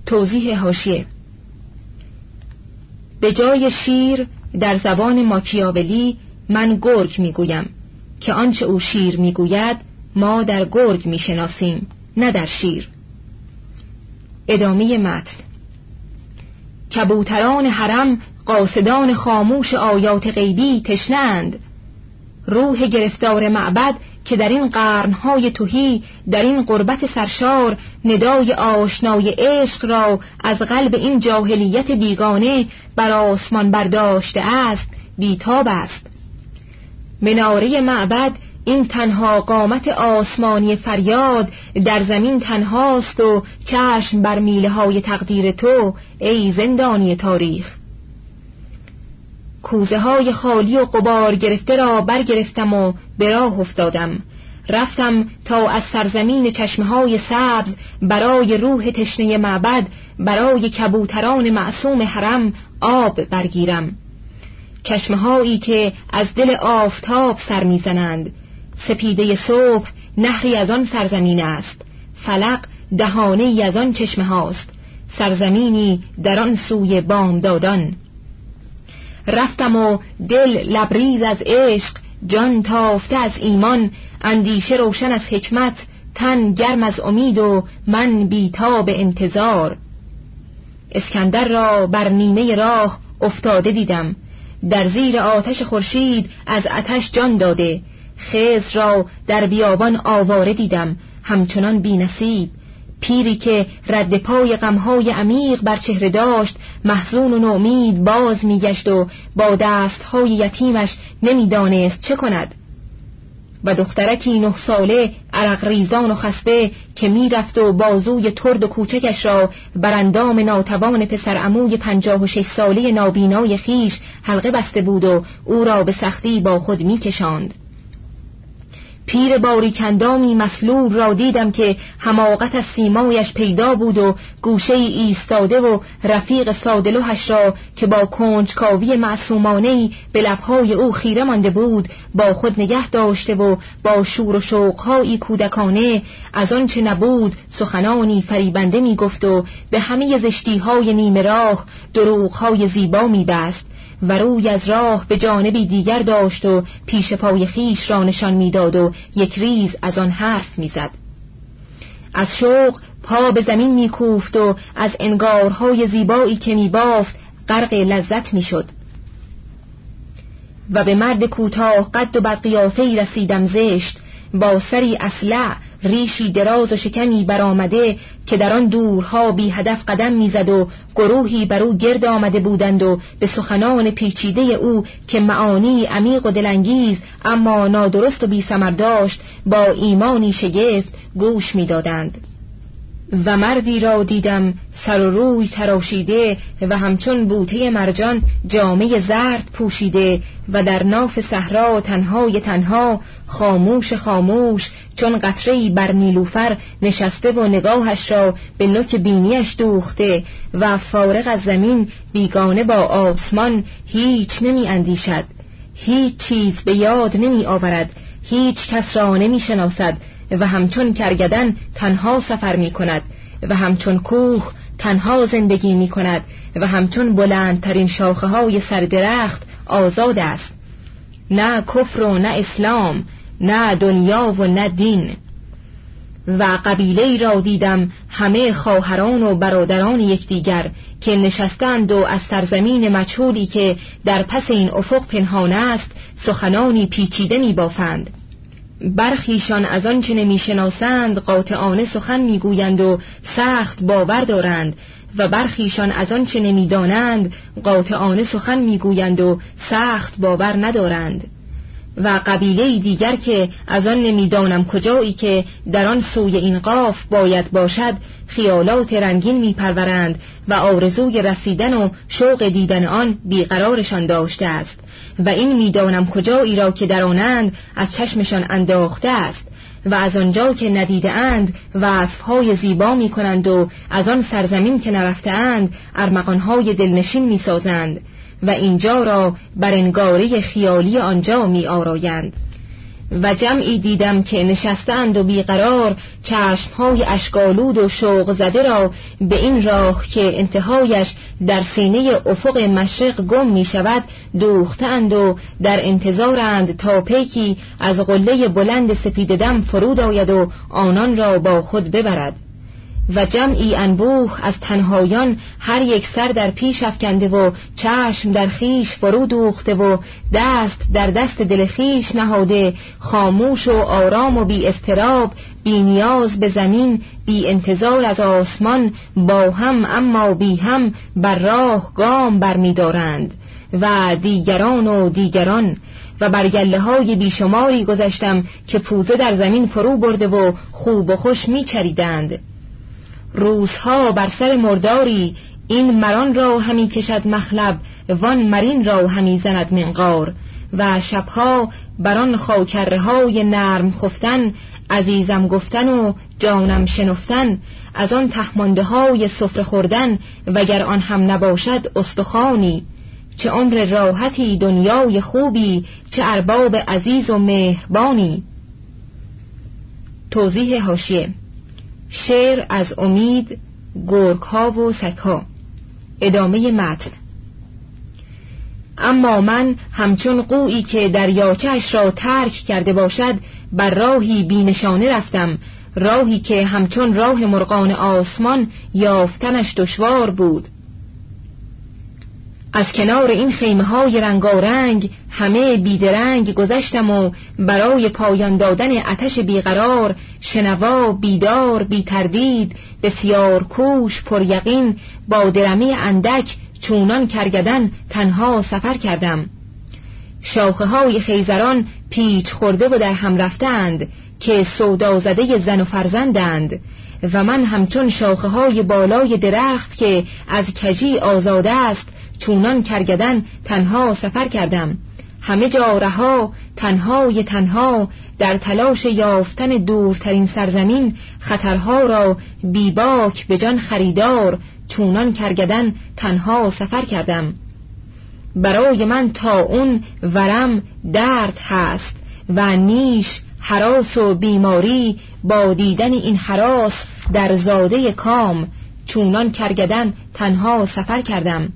توضیح حاشیه: به جای شیر در زبان ماکیاولی من گرگ میگویم که آنچه او شیر میگوید ما در گرگ میشناسیم، نه در شیر. ادامه متن: کبوتران حرم قاصدان خاموش آیات غیبی تشنه‌اند. روح گرفتار معبد که در این قرنهای تهی، در این غربت سرشار، ندای آشنای عشق را از قلب این جاهلیت بیگانه بر آسمان برداشته است، بیتاب است. مناره معبد این تنها قامت آسمانی فریاد در زمین تنهاست و چشم بر میله های تقدیر تو ای زندانی تاریخ. کوزه های خالی و غبار گرفته را برگرفتم و به راه افتادم. رفتم تا از سرزمین چشمه های سبز برای روح تشنه معبد، برای کبوتران معصوم حرم آب برگیرم. چشمه هایی که از دل آفتاب سر میزنند. سپیده صبح نهری از آن سرزمین است، فلق دهانه‌ای از آن چشمه هاست، سرزمینی در آن سوی بامدادان. رفتم و دل لبریز از عشق، جان تافته از ایمان، اندیشه روشن از حکمت، تن گرم از امید و من بیتاب انتظار. اسکندر را بر نیمه راه افتاده دیدم، در زیر آتش خورشید از آتش جان داده. خضر را در بیابان آواره دیدم، همچنان بی نصیب. پیری که رد پای غمهای عمیق بر چهره داشت، محزون و نومید باز میگشت و با دستهای یتیمش نمیدانست چه کند. و دخترکی 9 ساله عرق ریزان و خسته که میرفت و بازوی ترد و کوچکش را بر اندام ناتوان پسر عموی 56 ساله نابینای خیش حلقه بسته بود و او را به سختی با خود میکشاند. پیر باریکندامی مسلول را دیدم که حماقت از سیمایش پیدا بود و گوشه ایستاده و رفیق سادلوحش را که با کنجکاوی معصومانه‌ای به لبهای او خیره مانده بود با خود نگه داشته و با شور و شوق‌هایی کودکانه از آن چه نبود سخنانی فریبنده می گفت و به همه زشتی‌های نیمه راه دروغ‌های زیبا می بست و روی از راه به جانبی دیگر داشت و پیش پای خیش را نشان میداد و یک ریز از آن حرف میزد. از شوق پا به زمین میکوفت و از انگارهای زیبایی که میبافت غرق لذت میشد. و به مرد کوتاه قد و بدقیافه‌ای رسیدم زشت، با سری اصلع، ریشی دراز و شکمی برآمده که در آن دورها بی هدف قدم میزد و گروهی بر او گرد آمده بودند و به سخنان پیچیده او که معانی عمیق و دلانگیز اما نادرست و بی ثمر داشت با ایمانی شگفت گوش میدادند. و مردی را دیدم سر و روی تراشیده و همچون بوته مرجان جامه زرد پوشیده و در ناف صحرا تنهای تنها، خاموش خاموش چون قطره‌ای بر نیلوفر نشسته و نگاهش را به نوک بینیش دوخته و فارغ از زمین بیگانه با آسمان هیچ نمی اندیشد، هیچ چیز به یاد نمی آورد، هیچ کس را نمی شناسد و همچون کرگدن تنها سفر می کند و همچون کوه تنها زندگی می کند و همچون بلندترین شاخه های سردرخت آزاد است. نه کفر و نه اسلام، نه دنیا و نه دین. و قبیله را دیدم همه خواهران و برادران یکدیگر که نشستند و از سرزمین مجهولی که در پس این افق پنهان است سخنانی پیچیده می بافند. برخیشان از آن چه نمیشناسند قاطعانه سخن میگویند و سخت باور دارند و برخیشان از آن چه نمیدانند قاطعانه سخن میگویند و سخت باور ندارند. و قبیله دیگر که از آن نمیدانم کجایی که در آن سوی این قاف باید باشد خیالات رنگین میپرورند و آرزوی رسیدن و شوق دیدن آن بیقرارشان داشته است و این میدانم کجایی را که در آنند از چشمشان انداخته است و از آنجا که ندیده اند وصفهای زیبا می کنند و از آن سرزمین که نرفته اند ارمغانهای دلنشین می سازند و اینجا را بر انگاره خیالی آنجا می آرایند. و جمعی دیدم که نشستند و بیقرار، چشمهای اشک‌آلود و شوق زده را به این راه که انتهایش در سینه افق مشرق گم می شود دوختند و در انتظارند تا پیکی از قله بلند سپید دم فرود آید و آنان را با خود ببرد. و جمعی انبوه از تنهایان هر یک سر در پیش افکنده و چشم در خیش فرو دوخته و دست در دست دل خیش نهاده، خاموش و آرام و بی اضطراب، بی نیاز به زمین، بی انتظار از آسمان، با هم اما بی هم بر راه گام برمی دارند. و دیگران و دیگران و بر گله‌های بیشماری گذشتم که پوزه در زمین فرو برده و خوب و خوش می چریدند. روزها بر سر مرداری، این مران را همی کشد مخلب، وان مرین را همی زند منقار. و شبها بران خاکره های نرم خفتن، عزیزم گفتن و جانم شنفتن، از آن تهمانده های سفره خوردن، وگر آن هم نباشد استخوانی. چه عمر راحتی دنیای خوبی، چه ارباب عزیز و مهربانی. توضیح حاشیه: شعر از امید، گرگ‌ها و سگ‌ها. ادامه متن: اما من همچون قویی که دریاچه‌اش را ترک کرده باشد بر راهی بینشانه رفتم، راهی که همچون راه مرغان آسمان یافتنش دشوار بود. از کنار این خیمه‌های رنگارنگ همه بیدرنگ گذشتم و برای پایان دادن آتش بیقرار، شنوا، بیدار، بی تردید، بسیار کوش، پر یقین، با درمی اندک چونان کرگدن تنها سفر کردم. شاخه‌های خیزران پیچ خورده و در هم رفتند که سودا زده زن و فرزندند، و من همچون شاخه‌های بالای درخت که از کجی آزاده است چونان کرگدن تنها سفر کردم. همه جا رها، تنهای تنها، در تلاش یافتن دورترین سرزمین، خطرها را بیباک به جان خریدار، چونان کرگدن تنها سفر کردم. برای من طاعون، ورم، درد هست و نیش، هراس و بیماری، با دیدن این هراس در زاده کام، چونان کرگدن تنها سفر کردم.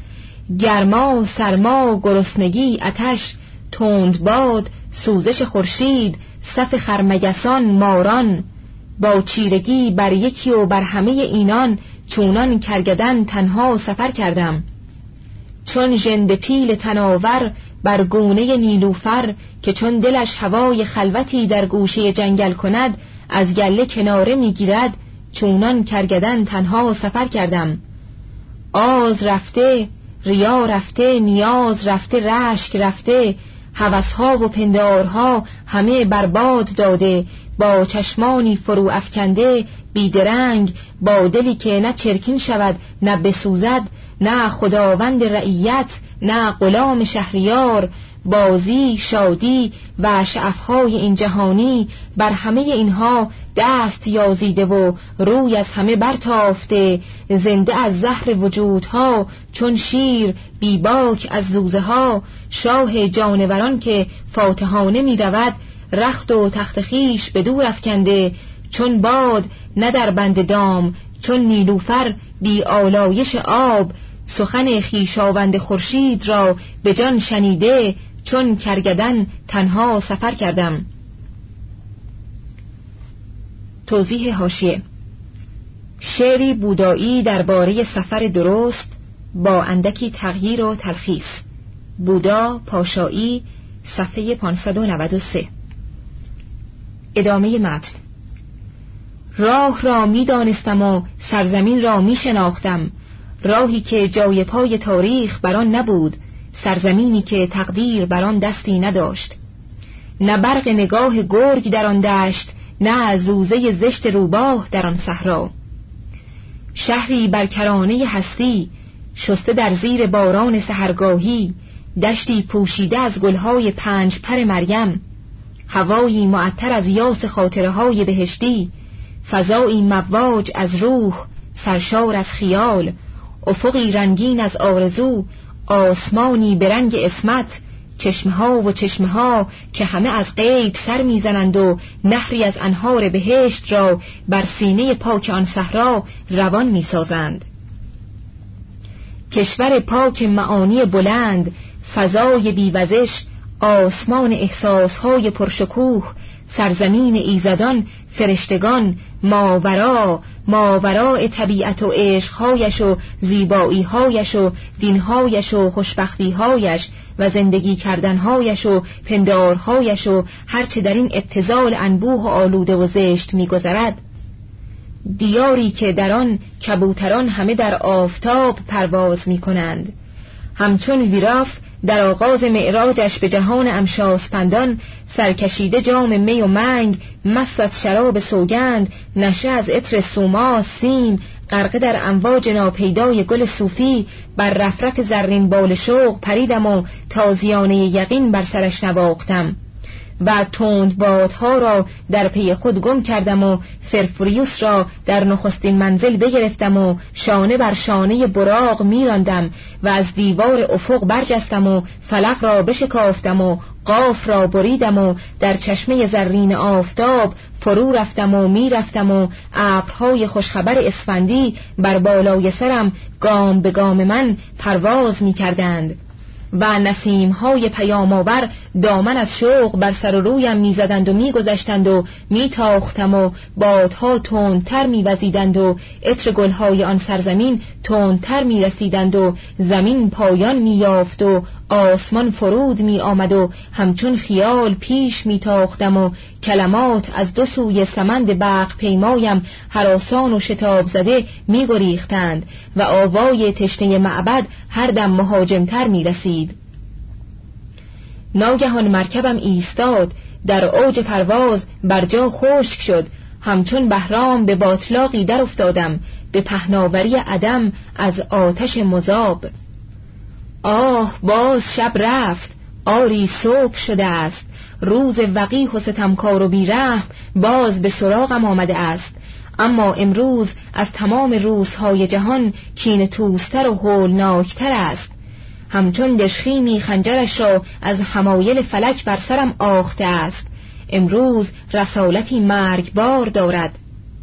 گرما، سرما، گرسنگی، آتش، تندباد، سوزش خورشید، صف خرمگسان، ماران، با چیرگی بر یکی و بر همه اینان چونان کرگدن تنها سفر کردم. چون ژنده پیل تناور بر گونه نیلوفر، که چون دلش هوای خلوتی در گوشه جنگل کند از گله کناره میگیرد، چونان کرگدن تنها سفر کردم. آز رفته، ریا رفته، نیاز رفته، رشک رفته، هوسها و پندارها همه برباد داده، با چشمانی فرو افکنده بیدرنگ، با دلی که نه چرکین شود نه بسوزد، نه خداوند رعیت نه غلام شهریار، بازی، شادی و شعفهای این جهانی بر همه اینها دست یازیده و روی از همه برتافته، زنده از زهر وجودها چون شیر، بیباک از زوزه ها، شاه جانوران که فاتحانه می رود، رخت و تخت خیش به دور افکنده، چون باد نه در بند دام، چون نیلوفر بی آلایش آب، سخن خویشاوند خورشید را به جان شنیده، چون کرگدن تنها سفر کردم. توضیح حاشیه: شعری بودایی درباره سفر درست با اندکی تغییر و تلخیص. بودا، پاشایی، صفحه 593. ادامه متن: راه را می دانستم و سرزمین را می شناختم، راهی که جای پای تاریخ بران نبود، سرزمینی که تقدیر بران دستی نداشت. نه برق نگاه گرگ در آن دشت، نه زوزه زشت روباه در آن صحرا. شهری بر کرانه هستی، شسته در زیر باران سحرگاهی، دشتی پوشیده از گلهای 5 پر مریم، هوایی معطر از یاس خاطرهای بهشتی، فضایی مواج از روح، سرشار از خیال، افقی رنگین از آرزو، آسمانی به رنگ عصمت، چشمه‌ها و چشمه‌ها که همه از غیب سر میزنند و نهری از انهار بهشت را بر سینه پاک آن صحرا روان میسازند. کشور پاک معانی بلند، فضای بیوزش، آسمان احساسهای پرشکوه، سرزمین ایزدان، فرشتگان، ماورای طبیعت و عشقهایش و زیباییهایش و دینهایش و خوشبختیهایش و زندگی کردنهایش و پندارهایش و هرچه در این ابتذال انبوه و آلوده و زشت می‌گذرد. دیاری که در آن کبوتران همه در آفتاب پرواز می‌کنند، همچون ویراف در آغاز معراجش به جهان امشاسپندان، سرکشیده جام می و منگ، مست از شراب سوگند، نشه از عطر سوماس سیم، غرقه در امواج ناپیدای گل صوفی، بر رفرف زرین بال شوق پریدم و تازیانه یقین بر سرش نواختم و تند بادها را در پی خود گم کردم و فرفریوس را در نخستین منزل بگرفتم و شانه بر شانه براق میراندم و از دیوار افق برجستم و فلق را بشکافتم و قاف را بریدم و در چشمه زرین آفتاب فرو رفتم و میرفتم و ابرهای خوشخبر اسفندی بر بالای سرم گام به گام من پرواز میکردند و نسیم‌های پیام‌آور دامن از شوق بر سر و رویم می‌زدند و می‌گذشتند و می‌تاختم و بادها تندتر می‌وزیدند و عطر گل‌های آن سرزمین تندتر می‌رسیدند و زمین پایان می‌یافت و آسمان فرود می‌آمد و همچون خیال پیش می‌تاختم و کلمات از دو سوی سمند برق پیمایم هراسان و شتاب زده می‌گریختند و آوای تشنه معبد هر دم مهاجمتر می‌رسید. ناگهان مرکبم ایستاد، در اوج پرواز بر جا خشک شد، همچون بهرام به باطلاقی در افتادم، به پهناوری عدم از آتش مذاب. آه باز شب رفت، آری صبح شده است، روز وقیح و ستمکار و بیرحم باز به سراغم آمده است. اما امروز از تمام روزهای جهان کینه توستر و هولناکتر است. همچون دشخیمی خنجرش را از حمایل فلک بر سرم آخته است. امروز رسالتی مرگبار دارد.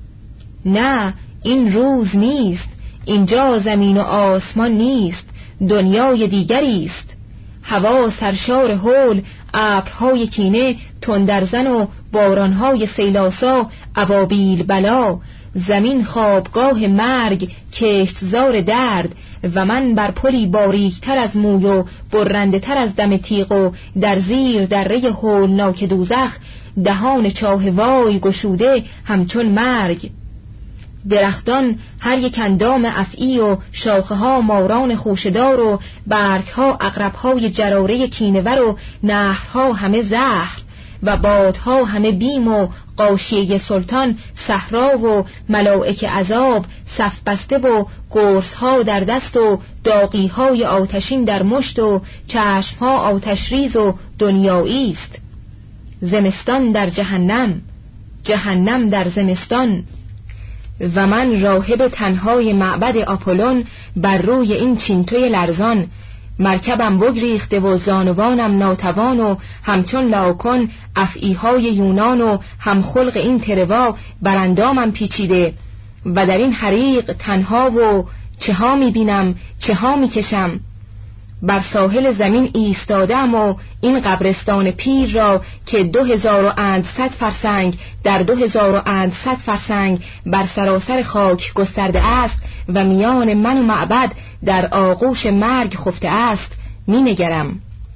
نه، این روز نیست، اینجا زمین و آسمان نیست، دنیای دیگری است. هوا سرشار هول، ابرهای کینه تندرزن و بارانهای سیلاسا ابابیل بلا، زمین خوابگاه مرگ، کشتزار درد، و من بر پلی باریکتر از موی و برنده تر از دم تیغ و در زیر دره هولناک دوزخ، دهان چاه وای گشوده همچون مرگ. درختان هر یک اندام افعی و شاخه ها ماران خوشدار و برگ ها عقرب های جراره کینور و نهرها همه زهر و بادها همه بیم و غاشیه سلطان صحرا و ملائک عذاب صف بسته و گرزها در دست و داغیهای آتشین در مشت و چشمها آتشریز و دنیایی است. زمستان در جهنم، جهنم در زمستان، و من راهب تنهای معبد آپولون بر روی این چینتوی لرزان، مرکبم بگریخته و زانوانم ناتوان و همچون لاکن افعیهای یونان و همخلق این تروا براندامم پیچیده و در این حریق تنها و چه ها میبینم چه ها میکشم. بر ساحل زمین ایستادم و این قبرستان پیر را که 2100 فرسنگ در 2100 فرسنگ بر سراسر خاک گسترده است و میان من و معبد در آغوش مرگ خفته است می نگرم.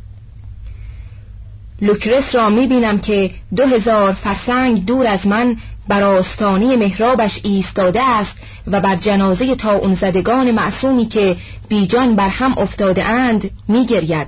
لوکرس را می بینم که 2000 فرسنگ دور از من بر آستانه محرابش ایستاده است و بر جنازه طاعون زدگان معصومی که بیجان بر هم افتاده اند می گرید.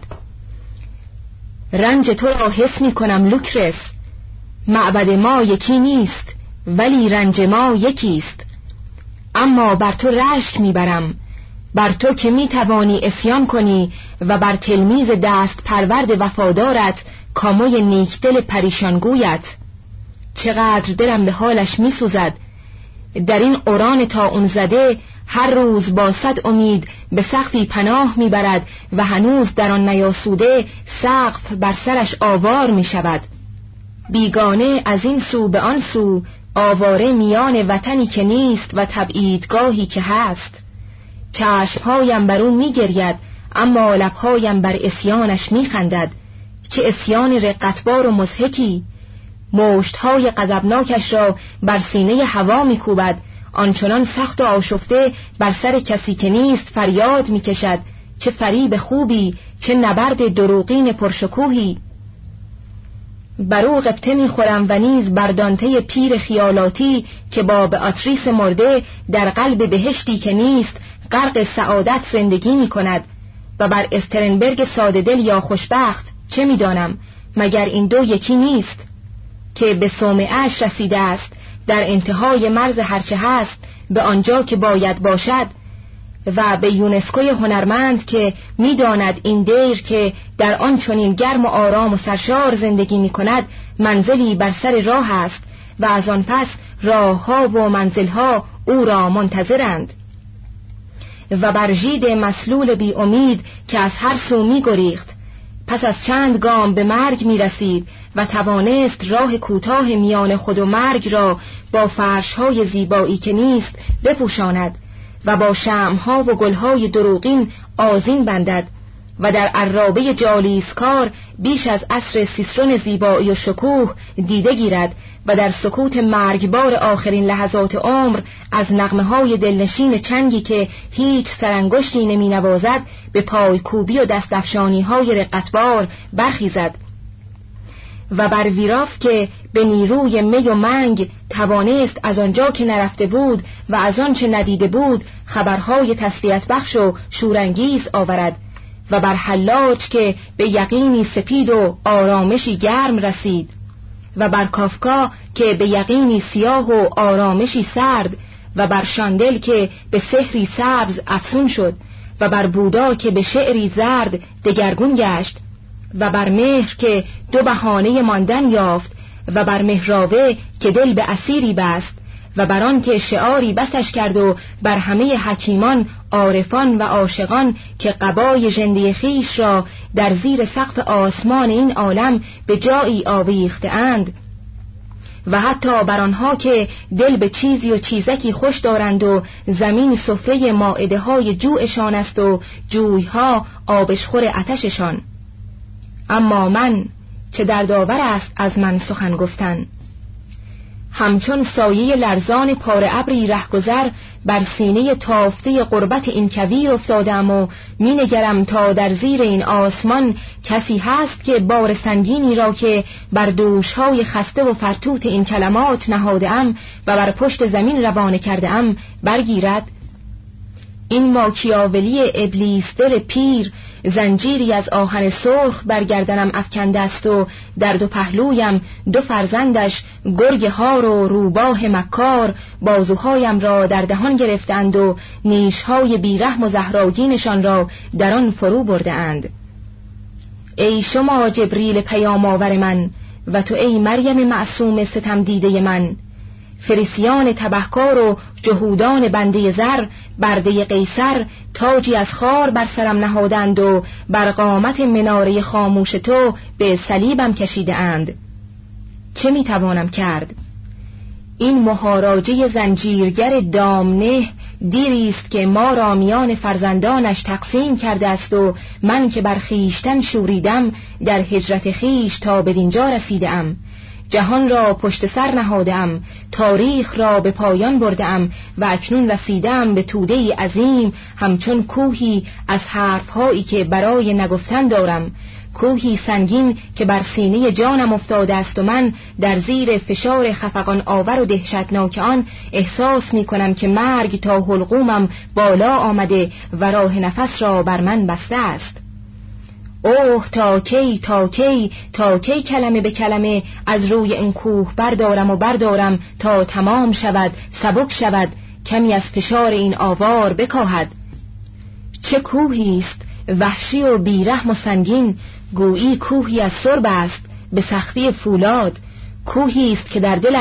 رنج تو را حس می کنم لوکرس، معبد ما یکی نیست ولی رنج ما یکیست. اما بر تو رشک می برم، بر تو که می توانی اسیان کنی و بر تلمیذ دست پرورد وفادارت کاموی نیکدل پریشانگویت. چقدر دلم به حالش می سوزد. در این اوران طاعون زده هر روز با 100 امید به سقفی پناه میبرد و هنوز در آن نیاسوده سقف بر سرش آوار می شود. بیگانه از این سو به آن سو، آواره میان وطنی که نیست و تبعیدگاهی که هست. چشمهایم بر او می گرید، اما لبهایم بر عصیانش می خندد. چه عصیان رقتبار و مضحکی! مشتهای غضبناکش را بر سینه هوا می کوبد، آنچنان سخت و آشفته بر سر کسی که نیست فریاد می کشد. چه فریب خوبی، چه نبرد دروغین پرشکوهی! بر او غبطه می خورم و نیز بر دانته پیر خیالاتی که با بئاتریس مرده در قلب بهشتی که نیست غرق سعادت زندگی می کند، و بر استرنبرگ ساده دل یا خوشبخت چه می دانم، مگر این دو یکی نیست؟ که به صومعه‌اش رسیده است، در انتهای مرز هرچه هست به آنجا که باید باشد، و به یونسکوی هنرمند که می‌داند این دیر که در آن چنین گرم و آرام و سرشار زندگی می‌کند منزلی بر سر راه است و از آن پس راه‌ها و منزل‌ها او را منتظرند. و بر ژید مسلول بی امید که از هر سو می‌گریخت، پس از چند گام به مرگ می‌رسید و توانست راه کوتاه میان خود و مرگ را با فرش‌های زیبایی که نیست بپوشاند و با شمع‌ها و گل‌های دروغین آذین بندد و در عرابه جالیسکار بیش از عصر سیسرون زیبایی و شکوه دیده گیرد و در سکوت مرگبار آخرین لحظات عمر از نغمه‌های دلنشین چنگی که هیچ سرانگشتی نمی‌نوازد به پایکوبی و دستفشانی‌های رقتبار برخیزد. و بر ویراف که به نیروی می و منگ توانست از آنجا که نرفته بود و از آن چه ندیده بود خبرهای تسلیت بخش و شورانگیز آورد، و بر حلاج که به یقینی سپید و آرامشی گرم رسید، و بر کافکا که به یقینی سیاه و آرامشی سرد، و بر شاندل که به سحری سبز افسون شد، و بر بودا که به شعری زرد دگرگون گشت، و بر مهر که دو بهانه ماندن یافت، و بر مهراوه که دل به اسیری بست، و بر آن که شعاری بسش کرد و بر همه حکیمان، عارفان و عاشقان که قبای ژنده خیش را در زیر سقف آسمان این عالم به جایی آویخته اند، و حتی بر آنها که دل به چیزی و چیزکی خوش دارند و زمین سفره مائده های جوعشان است و جویها آبشخور آتششان. اما من چه دردآور است از من سخن گفتن. همچون سایه لرزان پاره ابری رهگذر بر سینه تافته غربت این کویر افتادم و می نگرم تا در زیر این آسمان کسی هست که بار سنگینی را که بر دوشهای خسته و فرتوت این کلمات نهادم و بر پشت زمین روانه کردم برگیرد. این ماکیاولی ابلیس دل پیر زنجیری از آهن سرخ برگردنم افکنده است و در دو پهلویم دو فرزندش گرگ هار و روباه مکار بازوهایم را در دهان گرفتند و نیشهای بیرحم و زهراگینشان را در آن فرو برده اند. ای شما جبریل پیام آور من و تو ای مریم معصوم ستم دیده من، فریسیان تبهکار و جهودان بنده زر برده قیصر تاجی از خار بر سرم نهادند و بر قامت مناره خاموش تو به صلیبم کشیده اند. چه میتوانم کرد؟ این مهاراجه زنجیرگر دامنه دیریست که ما را میان فرزندانش تقسیم کرده است و من که بر خیشتن شوریدم در هجرت خیش تا بدینجا رسیدم. جهان را پشت سر نهادم، تاریخ را به پایان بردم و اکنون رسیدم به توده عظیم همچون کوهی از حرفهایی که برای نگفتن دارم، کوهی سنگین که بر سینه جانم افتاده است و من در زیر فشار خفقان آور و دهشتناک آن احساس می کنم که مرگ تا حلقومم بالا آمده و راه نفس را بر من بسته است. اوه تا کی تا کی تا کی کلمه به کلمه از روی این کوه بردارم تا تمام شود، سبک شود، کمی از فشار این آوار بکاهد. چه کوهی است وحشی و بیرحم و سنگین، گویی کوهی از سرب است به سختی فولاد، کوهی است که در دلش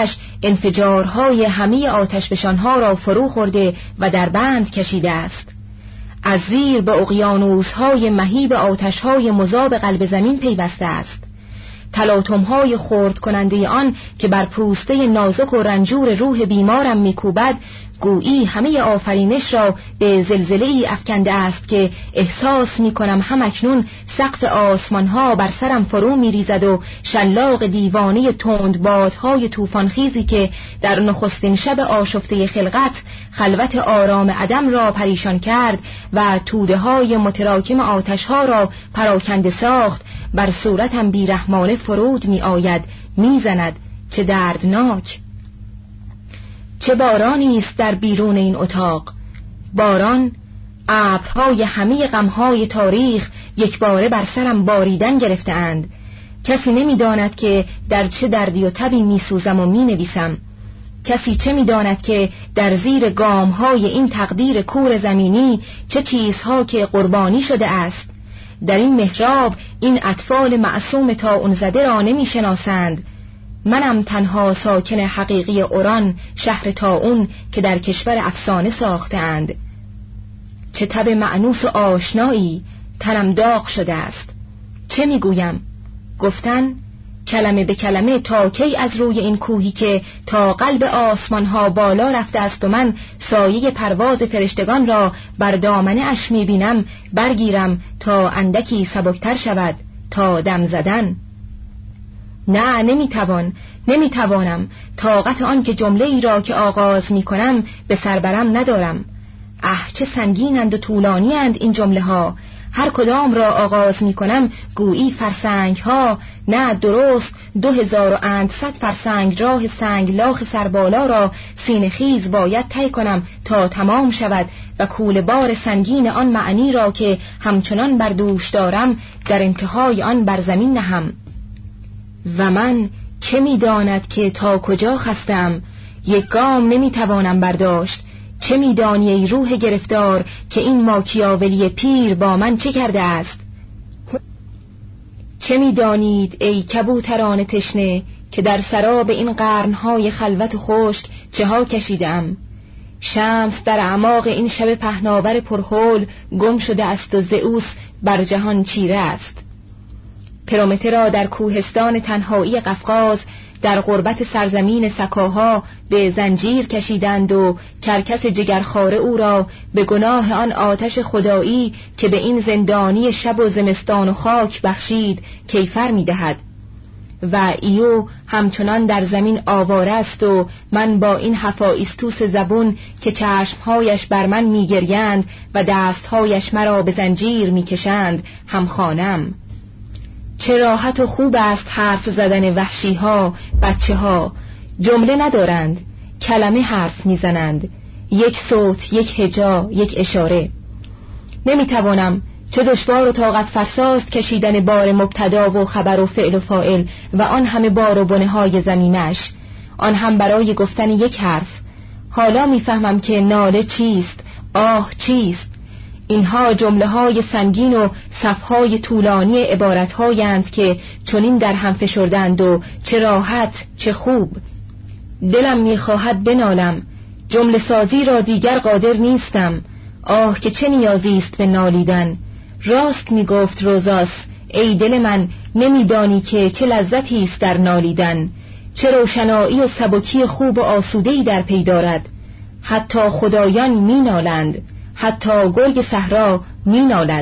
انفجارهای همه آتشفشانها را فرو خورده و در بند کشیده است. از زیر به اقیانوس‌های مهیب آتش‌های مذاب قلب زمین پیوسته است. تلاطم‌های خرد کننده آن که بر پوسته نازک و رنجور روح بیمارم می‌کوبد، گویی همه آفرینش را به زلزله‌ای افکنده است که احساس می‌کنم همکنون سقف آسمان‌ها بر سرم فرو می‌ریزد و شلاق دیوانه تندبادهای طوفان‌خیزی که در نخستین شب آشفته خلقت خلوت آرام عدم را پریشان کرد و توده‌های متراکم آتش‌ها را پراکنده ساخت، بر صورتم بیرحمانه فرود می‌آید، می‌زند. چه دردناک! چه بارانی است در بیرون این اتاق. باران، ابرهای همه غمهای تاریخ یک باره بر سرم باریدن گرفته‌اند. کسی نمی‌داند که در چه دردی و تبی می‌سوزم و می‌نویسم. کسی چه می‌داند که در زیر گام‌های این تقدیر کور زمینی چه چیزها که قربانی شده است. در این محراب این اطفال معصوم طاعون زده را نمی‌شناسند. منم تنها ساکن حقیقی اوران، شهر طاعون که در کشور افسانه ساختند. چه تب مأنوس و آشنایی، تنم داغ شده است. چه میگویم؟ گفتن کلمه به کلمه تا کی از روی این کوهی که تا قلب آسمانها بالا رفته است و من سایه پرواز فرشتگان را بر دامنه اش میبینم برگیرم تا اندکی سبکتر شود، تا دم زدن. نه، نمیتوانم. طاقت آن که جمله ای را که آغاز میکنم به سربرم ندارم. چه سنگینند و طولانی‌اند این جمله ها. هر کدام را آغاز میکنم گویی فرسنگ ها، نه درست 2100 فرسنگ راه سنگلاخ سربالا را سینه خیز باید طی کنم تا تمام شود و کوله بار سنگین آن معنی را که همچنان بر دوش دارم در انتهای آن بر زمین نهم. و من که می‌داند که تا کجا خستم، یک گام نمی‌توانم برداشت. چه می‌دانی ای روح گرفتار که این ماکیاولی پیر با من چه کرده است؟ چه می‌دانید ای کبوتران تشنه که در سراب این قرن‌های خلوت و خشک چه ها کشیدم؟ شمس در اعماق این شب پهناور پرهول گم شده است و زئوس بر جهان چیره است. پرومته در کوهستان تنهایی قفقاز در غربت سرزمین سکاها به زنجیر کشیدند و کرکس جگرخواره او را به گناه آن آتش خدایی که به این زندانی شب و زمستان و خاک بخشید کیفر می‌دهد. و ایو همچنان در زمین آواره است و من با این هفایستوس زبون که چشمهایش بر من می‌گریند و دستهایش مرا به زنجیر می‌کشند همخوانم. چه راحت و خوب است حرف زدن وحشی ها، بچه ها. جمله ندارند، کلمه حرف میزنند، یک صوت، یک هجا، یک اشاره. نمیتوانم، چه دشوار و طاقت فرساست کشیدن بار مبتدا و خبر و فعل و فاعل و آن همه بار و بنه های زمینش، آن هم برای گفتن یک حرف. حالا میفهمم که ناله چیست، آه چیست. اینها جمله های سنگین و صفهای طولانی عبارت هایند که چنین در هم فشردند و چه راحت، چه خوب. دلم میخواهد بنالم، جمله سازی را دیگر قادر نیستم. آه که چه نیازی است به نالیدن. راست میگفت روزاس، ای دل من، نمیدانی که چه لذتی است در نالیدن، چه روشنایی و سبکی خوب و آسوده‌ای در پی دارد. حتی خدایان مینالند، حتی گرگ صحرا مینالد.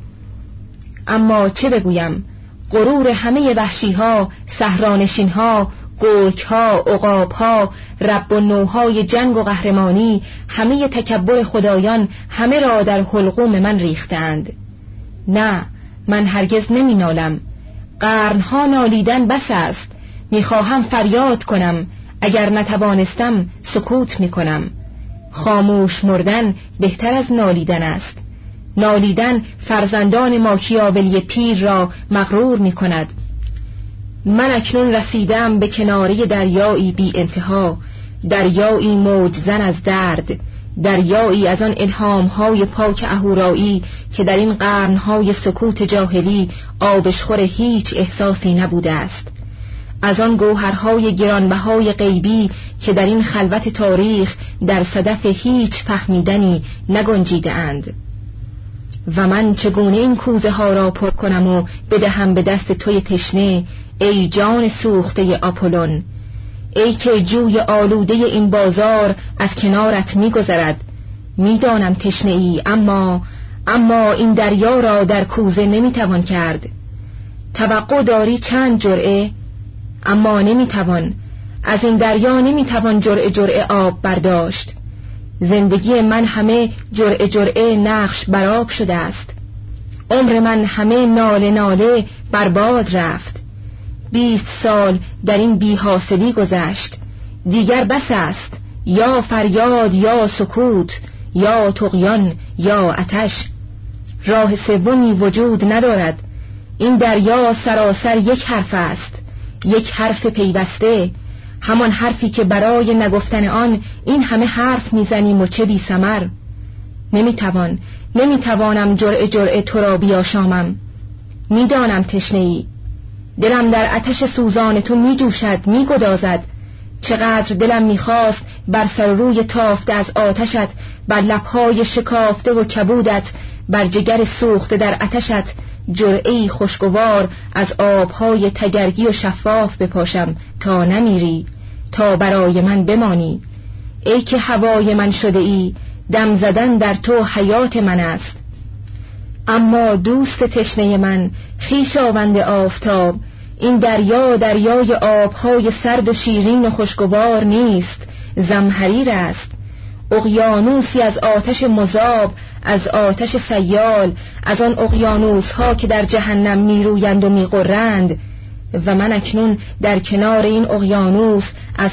اما چه بگویم؟ غرور همه وحشی‌ها، صحرانشین‌ها، گرگ‌ها، عقاب‌ها، رب و نوهای جنگ و قهرمانی، همه تکبر خدایان همه را در حلقوم من ریختند. نه، من هرگز نمینالم. قرنها نالیدن بس است. میخواهم فریاد کنم، اگر نتوانستم سکوت میکنم. خاموش مردن بهتر از نالیدن است. نالیدن فرزندان ماکیاولی پیر را مغرور می کند. من اکنون رسیدم به کناره دریایی بی انتها، دریایی موجزن از درد، دریایی از آن الهامهای پاک اهورایی که در این قرنهای سکوت جاهلی آبشخور هیچ احساسی نبوده است، از آن گوهرهای گرانبهای غیبی که در این خلوت تاریخ در صدف هیچ فهمیدنی نگنجیده اند. و من چگونه این کوزه ها را پر کنم و بدهم به دست توی تشنه، ای جان سوخته آپولون؟ ای که جوی آلوده این بازار از کنارت می‌گذرد. می‌دانم تشنه ای، اما این دریا را در کوزه نمی‌توان کرد. توقع داری چند جرعه؟ اما نمی‌توان. از این دریا نمی‌توان جرعه آب برداشت. زندگی من همه جرعه نقش برآب شده است. عمر من همه ناله برباد رفت. 20 سال در این بی‌حاصلی گذشت. دیگر بس است. یا فریاد یا سکوت، یا طغیان یا آتش. راه سومی وجود ندارد. این دریا سراسر یک حرف است، یک حرف پیوسته، همان حرفی که برای نگفتن آن این همه حرف میزنیم و چه بی ثمر. نمیتوانم جرعه تو را بیاشامم. میدانم تشنه‌ای. دلم در آتش سوزان تو میجوشد، میگدازد. چقدر دلم میخواست بر سر روی تافته از آتشت، بر لبهای شکافته و کبودت، بر جگر سوخته در آتشت جرعه‌ای خوشگوار از آبهای تگرگی و شفاف بپاشم تا نمیری، تا برای من بمانی. ای که هوای من شده ای، دم زدن در تو حیات من است. اما دوست تشنه من، خویشاوند آفتاب، این دریای آبهای سرد و شیرین و خوشگوار نیست، زمهریر است. اقیانوسی از آتش مذاب، از آتش سیال، از آن اقیانوس ها که در جهنم میرویند و میغرند. و من اکنون در کنار این اقیانوس از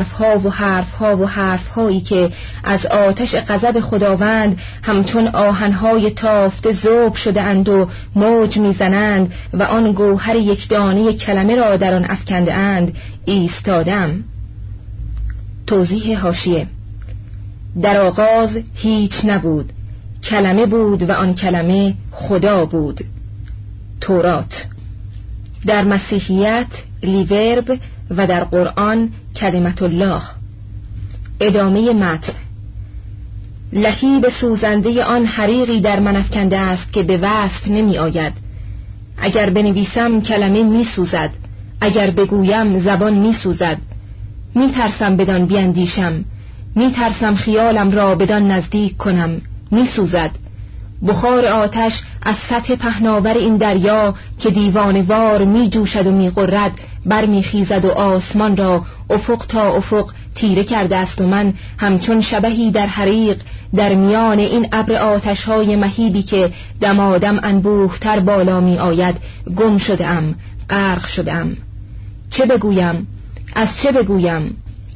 حرف هایی که از آتش غضب خداوند همچون آهنهای تافته ذوب شده اند و موج میزنند و آن گوهر یک دانه کلمه را در آن افکنده اند ایستادم. توضیح حاشیه: در آغاز هیچ نبود، کلمه بود و آن کلمه خدا بود. تورات. در مسیحیت لیورب و در قرآن کلمت الله. ادامه متن: لهیب سوزنده آن حریقی در من افکنده است که به وصف نمی آید. اگر بنویسم کلمه می سوزد، اگر بگویم زبان می سوزد. می ترسم بدان بیندیشم، می ترسم خیالم را بدان نزدیک کنم. می سوزد. بخار آتش از سطح پهناور این دریا که دیوانه‌وار می جوشد و می غرد برمی خیزد و آسمان را افق تا افق تیره کرده است و من همچون شبحی در حریق در میان این ابر آتش‌های مهیبی که دمادم انبوه‌تر بالا می آید گم شده‌ام، غرق شده‌ام. چه بگویم؟ از چه بگویم؟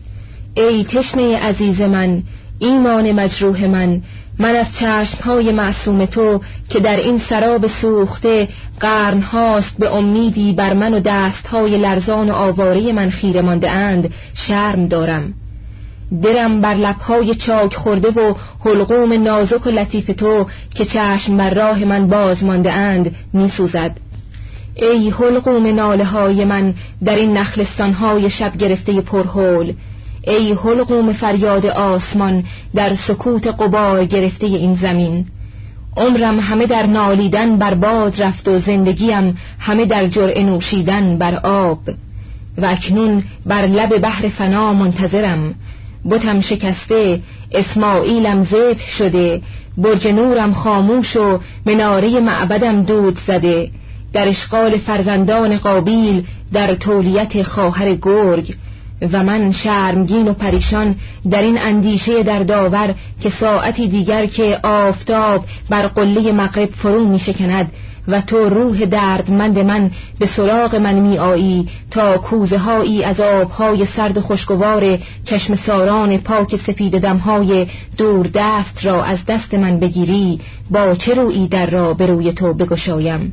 ای تشنه عزیز من، ایمان مجروح من از چشمهای معصوم تو که در این سراب سوخته قرن هاست به امیدی بر من و دستهای لرزان و آواره من خیره مانده اند شرم دارم. دلم بر لبهای چاک خورده و حلقوم نازک و لطیف تو که چشم بر راه من باز مانده اند می سوزد. ای حلقوم ناله های من در این نخلستانهای شب گرفته پرهول، ای حلقوم فریاد آسمان در سکوت غبار گرفته این زمین. عمرم همه در نالیدن بر باد رفت و زندگیم همه در جرعه نوشیدن بر آب. و اکنون بر لب بحر فنا منتظرم. بتم شکسته، اسماعیلم ذبح شده، برج نورم خاموش و مناره معبدم دود زده، در اشغال فرزندان قابیل، در تولیت خواهر گرگ. و من شرمگین و پریشان در این اندیشه در داور که ساعتی دیگر که آفتاب بر قله مغرب فرو می شکند و تو روح دردمند من به سراغ من می آیی تا کوزه هایی از آبهای سرد و خوشگوار چشم ساران پاک سپید دمهای دور دست را از دست من بگیری، با چه رویی در را به روی تو بگشایم؟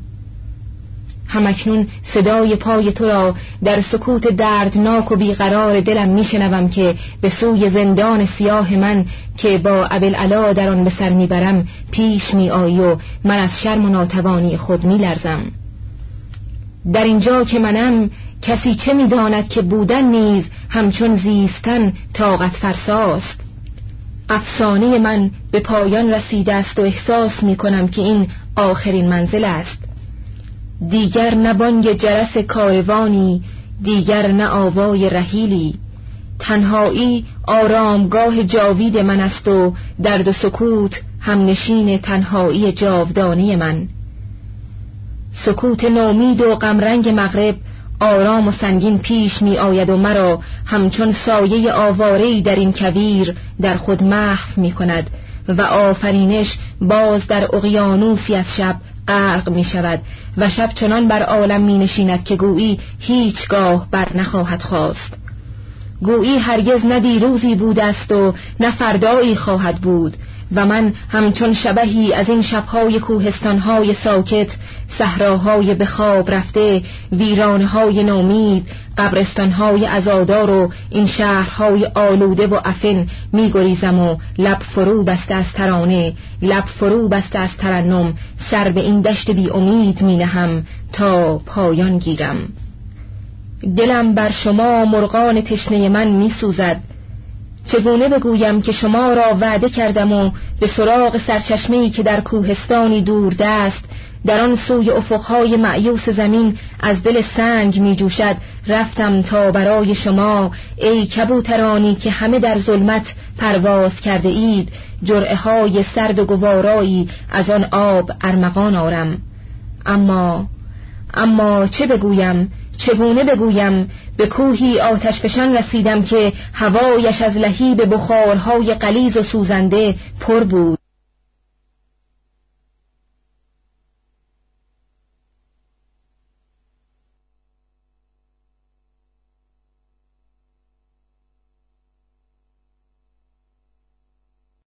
همکنون صدای پای تو را در سکوت دردناک و بیقرار دلم میشنوم که به سوی زندان سیاه من که با ابوالعلا در آن به سر میبرم پیش میآیی و من از شرم و ناتوانی خود میلرزم. در اینجا که منم کسی چه می‌داند که بودن نیز همچون زیستن طاقت فرساست. افسانه من به پایان رسیده است و احساس می‌کنم که این آخرین منزل است. دیگر نه بانگ جرس کاروانی، دیگر نه آوای رحیلی. تنهایی آرامگاه جاوید من است و درد و سکوت همنشین تنهایی جاودانه من. سکوت نومید و غمرنگ مغرب آرام و سنگین پیش می آید و مرا همچون سایه آواره‌ای در این کویر در خود محو می کند و آفرینش باز در اقیانوسی از شب غرق می شود و شب چنان بر عالم می نشیند که گویی هیچگاه بر نخواهد خاست. گویی هرگز نه دیروزی بوده است و نه فردایی خواهد بود و من همچون شبحی از این شبهای کوهستانهای ساکت، صحراهای به خواب رفته، ویرانهای نومید، قبرستانهای عزادار و این شهرهای آلوده و عفن می گریزم و لب فرو بسته از ترانه، لب فرو بسته از ترنم، سر به این دشت بی امید می نهم تا پایان گیرم. دلم بر شما مرغان تشنه من می سوزد. چگونه بگویم که شما را وعده کردم و به سراغ سرچشمه‌ای که در کوهستانی دوردست در آن سوی افقهای مأیوس زمین از دل سنگ می جوشد رفتم تا برای شما ای کبوترانی که همه در ظلمت پرواز کرده اید جرعه های سرد و گوارایی از آن آب ارمغان آرم. اما چه بگویم، چگونه بگویم؟ به کوهی آتشفشان رسیدم که هوایش از لهیب بخارهای غلیظ و سوزنده پر بود.